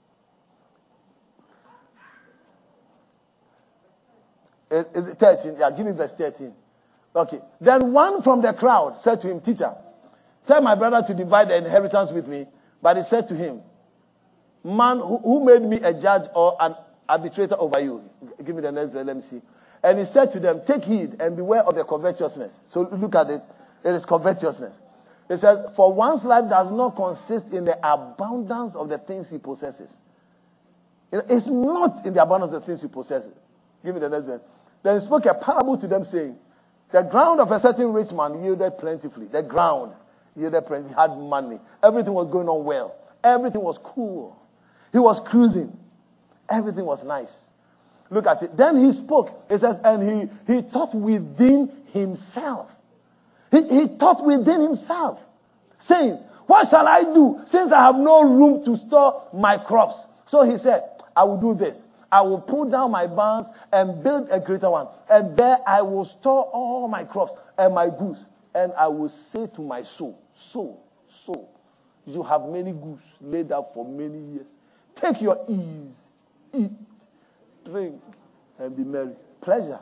Is, is it thirteen? Yeah, give me verse thirteen. Okay. Then one from the crowd said to him, teacher, tell my brother to divide the inheritance with me. But he said to him, man, who, who made me a judge or an arbitrator over you? Give me the next verse, let me see. And he said to them, take heed and beware of the covetousness. So look at it. It is covetousness. It says, for one's life does not consist in the abundance of the things he possesses. It's not in the abundance of the things he possesses. Give me the next verse. Then he spoke a parable to them, saying, the ground of a certain rich man yielded plentifully. The ground yielded plentifully. He had money. Everything was going on well. Everything was cool. He was cruising. Everything was nice. Look at it. Then he spoke. It says, and he, he thought within himself. He, he thought within himself, saying, what shall I do since I have no room to store my crops? So he said, I will do this. I will pull down my barns and build a greater one. And there I will store all my crops and my goods. And I will say to my soul, soul, soul, you have many goods laid up for many years. Take your ease, eat, drink, and be merry. Pleasure.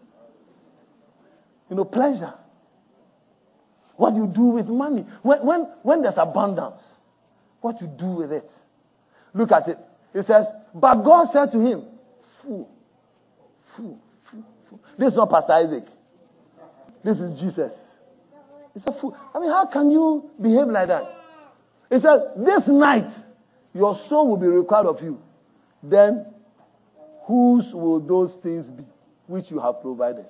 You know, pleasure. What you do with money. When, when, when there's abundance, what you do with it. Look at it. It says, but God said to him, fool, fool, fool, fool. This is not Pastor Isaac. This is Jesus. It's a fool. I mean, how can you behave like that? It says, this night, your soul will be required of you. Then, whose will those things be which you have provided?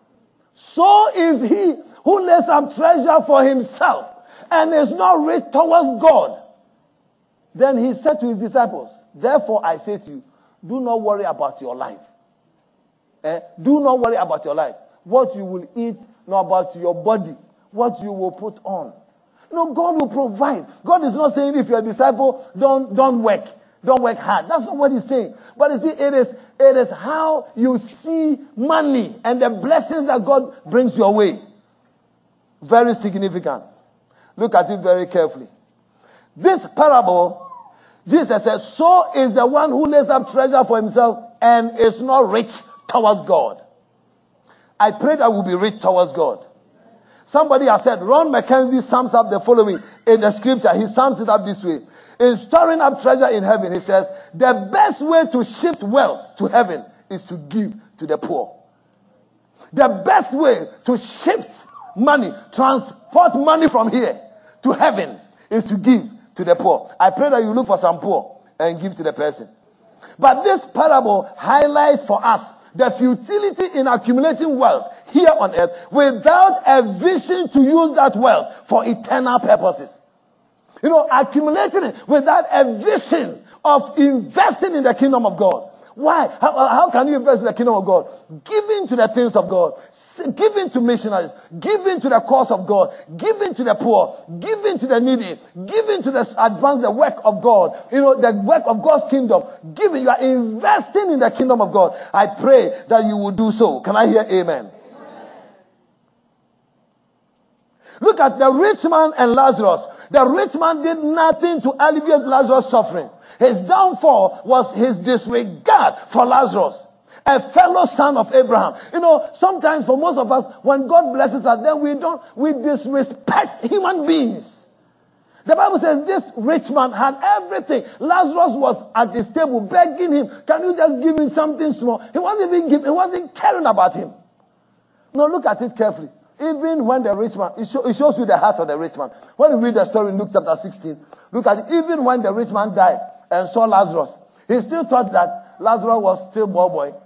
So is he who lays up treasure for himself and is not rich towards God. Then he said to his disciples, therefore I say to you, do not worry about your life. Eh? Do not worry about your life. What you will eat, nor about your body, what you will put on. No, God will provide. God is not saying if you're a disciple, don't, don't work. Don't work hard. That's not what he's saying. But you see, it is, it is how you see money and the blessings that God brings your way. Very significant. Look at it very carefully. This parable, Jesus says, so is the one who lays up treasure for himself and is not rich towards God. I pray that we'll be rich towards God. Somebody has said, Ron Mackenzie sums up the following in the scripture. He sums it up this way. In storing up treasure in heaven, he says, the best way to shift wealth to heaven is to give to the poor. The best way to shift money, transport money from here to heaven is to give to the poor. I pray that you look for some poor and give to the person. But this parable highlights for us the futility in accumulating wealth here on earth without a vision to use that wealth for eternal purposes. You know, accumulating it without a vision of investing in the kingdom of God. Why? How, how can you invest in the kingdom of God? Giving to the things of God. Giving to missionaries. Giving to the cause of God. Giving to the poor. Giving to the needy. Giving to the advance the work of God. You know, the work of God's kingdom. Giving. You are investing in the kingdom of God. I pray that you will do so. Can I hear amen? Look at the rich man and Lazarus. The rich man did nothing to alleviate Lazarus' suffering. His downfall was his disregard for Lazarus, a fellow son of Abraham. You know, sometimes for most of us, when God blesses us, then we don't, we disrespect human beings. The Bible says this rich man had everything. Lazarus was at his table begging him, can you just give me something small? He wasn't even giving, he wasn't caring about him. Now look at it carefully. Even when the rich man, it, show, it shows you the heart of the rich man. When you read the story in Luke chapter sixteen, look at it. Even when the rich man died and saw Lazarus, he still thought that Lazarus was still boy boy.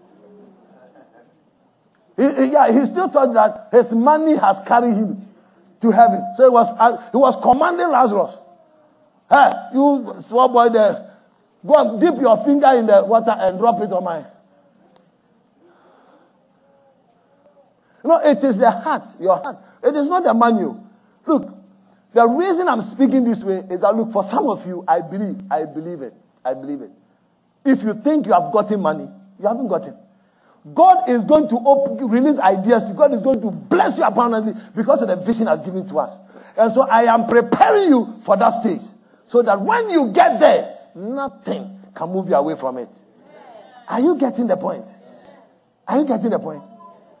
He, he, yeah, he still thought that his money has carried him to heaven. So he was, uh, he was commanding Lazarus, hey, you small boy there, go and dip your finger in the water and drop it on my. No, it is the heart, your heart. It is not the money. Look, the reason I'm speaking this way is that, look, for some of you, I believe, I believe it. I believe it. If you think you have gotten money, you haven't gotten. God is going to open, release ideas to you. God is going to bless you abundantly because of the vision He has given to us. And so I am preparing you for that stage so that when you get there, nothing can move you away from it. Are you getting the point? Are you getting the point?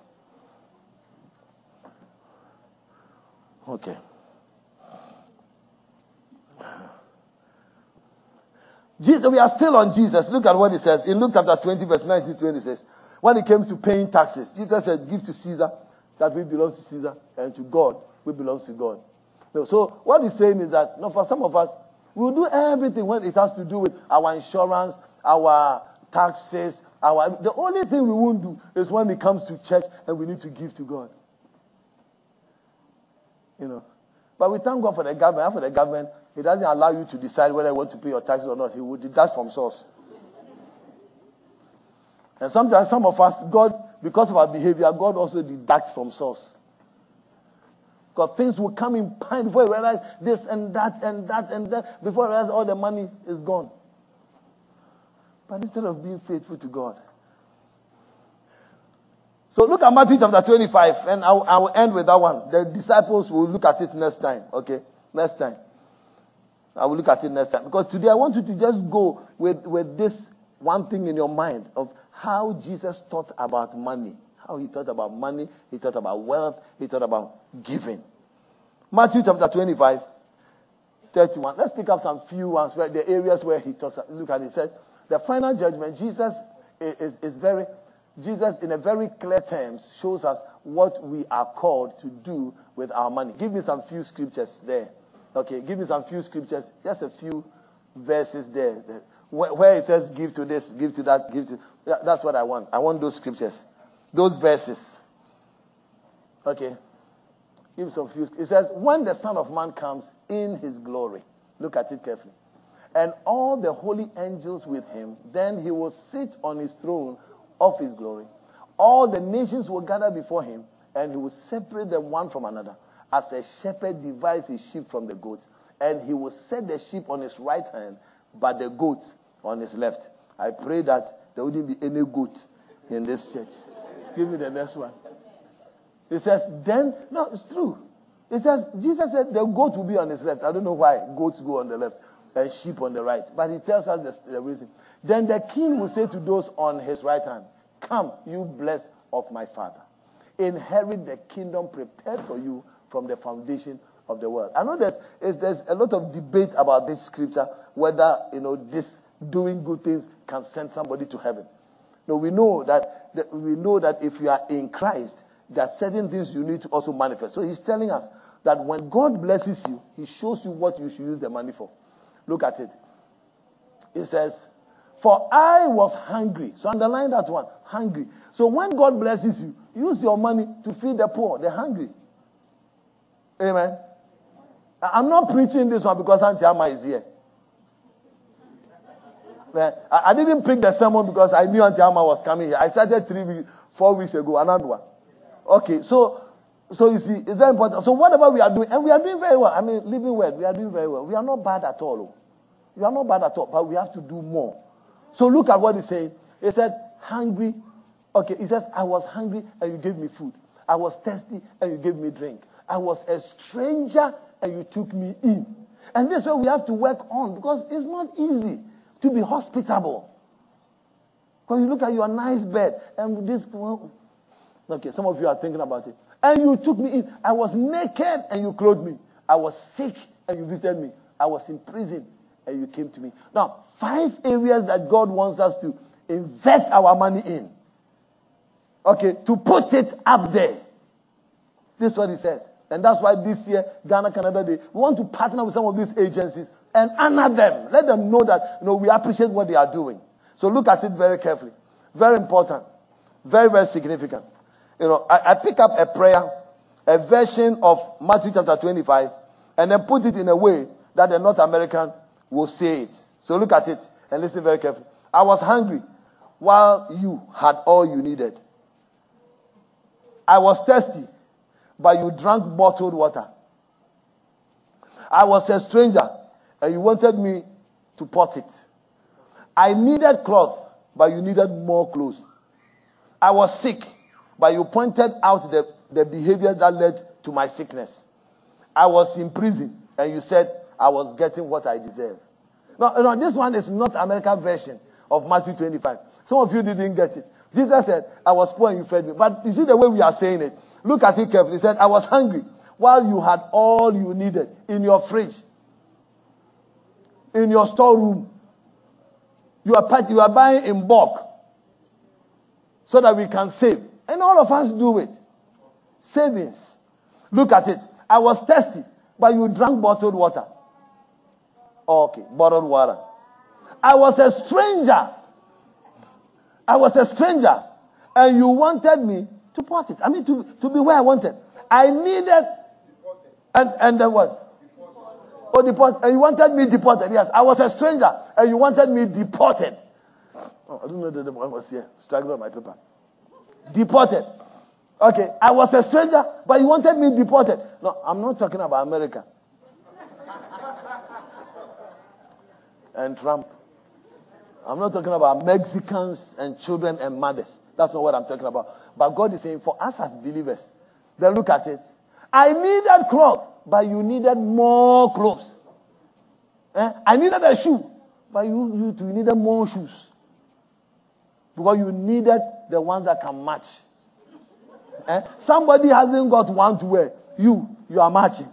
Okay. Jesus, we are still on Jesus. Look at what He says. In Luke chapter twenty, verse nineteen to twenty says, when it comes to paying taxes, Jesus said, give to Caesar that which belongs to Caesar, and to God which belongs to God. No, so what He's saying is that, no, for some of us, we'll do everything when it has to do with our insurance, our taxes, our. The only thing we won't do is when it comes to church and we need to give to God. You know, but we thank God for the government. For the government, He doesn't allow you to decide whether you want to pay your taxes or not. He will deduct from source. And sometimes some of us, God, because of our behavior, God also deducts from source. Because things will come in pine before you realize this and that and that and that. Before you realize all the money is gone. But instead of being faithful to God. So look at Matthew chapter twenty-five, and I will, I will end with that one. The disciples will look at it next time. Okay? Next time. I will look at it next time. Because today I want you to just go with, with this one thing in your mind of how Jesus thought about money. How He thought about money. He thought about wealth. He thought about giving. Matthew chapter twenty-five, thirty-one. Let's pick up some few ones, where the areas where He talks. Look at it. He said, the final judgment, Jesus is, is, is very... Jesus, in a very clear terms, shows us what we are called to do with our money. Give me some few scriptures there. Okay, give me some few scriptures. Just a few verses there. Where, where it says, give to this, give to that, give to... That's what I want. I want those scriptures. Those verses. Okay. Give me some few... It says, when the Son of Man comes in His glory. Look at it carefully. And all the holy angels with Him, then He will sit on His throne of His glory. All the nations will gather before Him, and He will separate them one from another, as a shepherd divides his sheep from the goats. And He will set the sheep on His right hand, but the goats on His left. I pray that there wouldn't be any goat in this church. Give me the next one. It says, then, no, it's true. It says, Jesus said the goat will be on His left. I don't know why goats go on the left and sheep on the right. But He tells us the, the reason. Then the king will say to those on His right hand, come, you blessed of my Father. Inherit the kingdom prepared for you from the foundation of the world. I know there's, there's a lot of debate about this scripture, whether, you know, this doing good things can send somebody to heaven. No, we know that, that we know that if you are in Christ, there are certain things you need to also manifest. So He's telling us that when God blesses you, He shows you what you should use the money for. Look at it. It says, for I was hungry. So underline that one. Hungry. So when God blesses you, use your money to feed the poor, the hungry. Amen. I'm not preaching this one because Auntie Amma is here. I didn't pick the sermon because I knew Auntie Amma was coming here. I started three weeks, four weeks ago. Another one. Okay, so so you see, it's very important. So whatever we are doing, and we are doing very well. I mean, living well, we are doing very well. We are not bad at all. We are not bad at all, but we have to do more. So look at what He said. He said, hungry. Okay, He says, I was hungry and you gave me food. I was thirsty and you gave me drink. I was a stranger and you took me in. And this is what we have to work on, because it's not easy to be hospitable. Because you look at your nice bed and this, well, okay, some of you are thinking about it. And you took me in. I was naked and you clothed me. I was sick and you visited me. I was in prison and you came to me. Now, five areas that God wants us to invest our money in. Okay, to put it up there. This is what he says. And that's why this year, Ghana Canada Day, we want to partner with some of these agencies and honor them. Let them know that, you know, we appreciate what they are doing. So look at it very carefully. Very important. Very, very significant. You know, I, I pick up a prayer, a version of Matthew chapter twenty-five, and then put it in a way that the North American will say it. So look at it and listen very carefully. I was hungry while you had all you needed. I was thirsty, but you drank bottled water. I was a stranger, and you wanted me to pot it. I needed cloth, but you needed more clothes. I was sick, but you pointed out the, the behavior that led to my sickness. I was in prison, and you said I was getting what I deserve. No, no, this one is not American version of Matthew twenty-five. Some of you didn't get it. Jesus said, I was poor and you fed me. But you see the way we are saying it. Look at it carefully. He said, I was hungry while you had all you needed in your fridge, in your storeroom. You are, you are buying in bulk so that we can save. And all of us do it. Savings. Look at it. I was thirsty, but you drank bottled water. Okay, bottled water. I was a stranger. I was a stranger. And you wanted me to pot it. I mean, to, to be where I wanted. I needed... And, and then what? Oh, deport, and you wanted me deported. Yes, I was a stranger, and you wanted me deported. Oh, I don't know the one was here. Struggling on my paper. Deported. Okay, I was a stranger, but you wanted me deported. No, I'm not talking about America. And Trump. I'm not talking about Mexicans and children and mothers. That's not what I'm talking about. But God is saying, for us as believers, then look at it. I needed clothes, but you needed more clothes. Eh? I needed a shoe, but you, you, you needed more shoes. Because you needed the ones that can match. Eh? Somebody hasn't got one to wear. You, you are matching.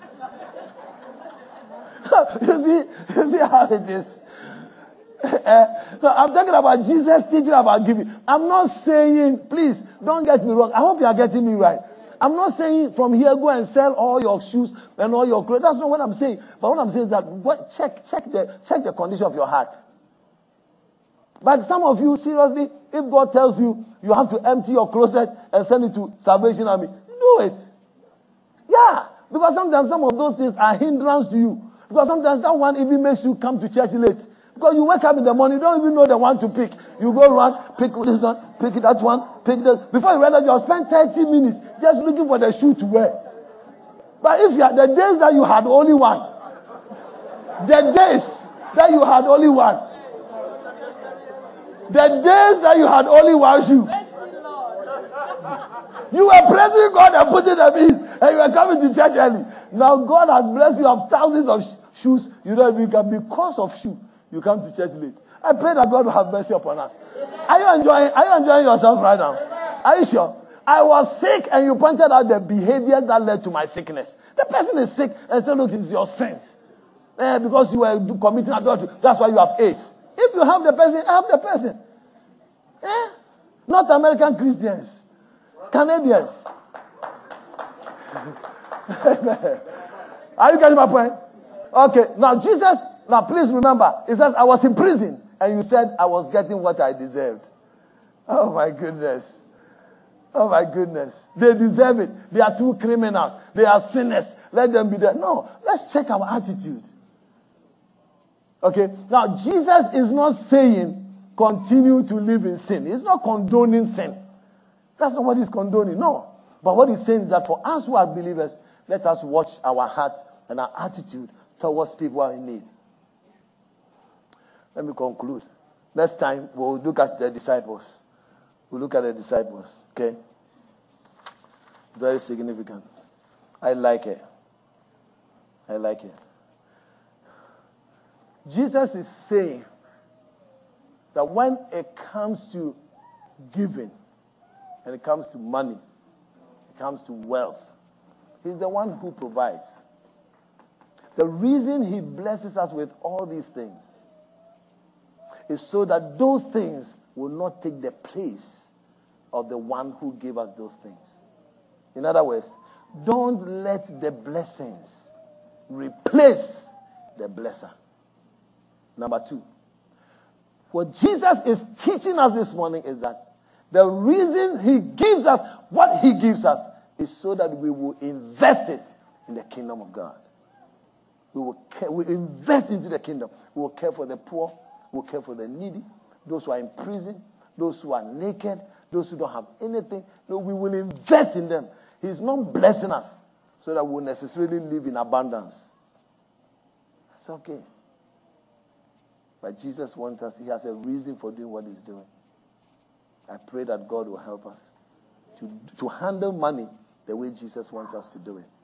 you see, you see how it is. Uh, no, I'm talking about Jesus teaching about giving. I'm not saying, please, don't get me wrong. I hope you are getting me right. I'm not saying from here go and sell all your shoes and all your clothes. That's not what I'm saying. But what I'm saying is that what, check, check the, check the condition of your heart. But some of you, seriously, if God tells you you have to empty your closet and send it to Salvation Army, do it. Yeah, because sometimes some of those things are hindrance to you. Because sometimes that one even makes you come to church late. Because you wake up in the morning, you don't even know the one to pick. You go run, pick this one, pick that one, pick that. Before you realize, you'll spend thirty minutes just looking for the shoe to wear. But if you are the days that you had only one, the days that you had only one, the days that you had only one shoe, you were praising God and putting them in, and you were coming to church early. Now God has blessed you with thousands of sh- shoes. You don't even come because of shoe. You come to church late. I pray that God will have mercy upon us. Are you enjoying? Are you enjoying yourself right now? Are you sure? I was sick, and you pointed out the behavior that led to my sickness. The person is sick and said, "Look, it's your sins, eh, because you were committing adultery. That's why you have AIDS." If you have the person, have the person. Eh? Not American Christians, Canadians. Are you getting my point? Okay. Now Jesus. Now, please remember, it says, I was in prison, and you said I was getting what I deserved. Oh, my goodness. Oh, my goodness. They deserve it. They are two criminals. They are sinners. Let them be there. No, let's check our attitude. Okay? Now, Jesus is not saying continue to live in sin. He's not condoning sin. That's not what he's condoning. No. But what he's saying is that for us who are believers, let us watch our heart and our attitude towards people who are in need. Let me conclude. Next time, we'll look at the disciples. We'll look at the disciples. Okay? Very significant. I like it. I like it. Jesus is saying that when it comes to giving, and it comes to money, it comes to wealth, he's the one who provides. The reason he blesses us with all these things is so that those things will not take the place of the one who gave us those things. In other words, don't let the blessings replace the blesser. Number two, what Jesus is teaching us this morning is that the reason he gives us what he gives us is so that we will invest it in the kingdom of God. We will, care, we invest into the kingdom. We will care for the poor. We will care for the needy, those who are in prison, those who are naked, those who don't have anything. No, we will invest in them. He's not blessing us so that we will necessarily live in abundance. It's okay. But Jesus wants us. He has a reason for doing what he's doing. I pray that God will help us to, to handle money the way Jesus wants us to do it.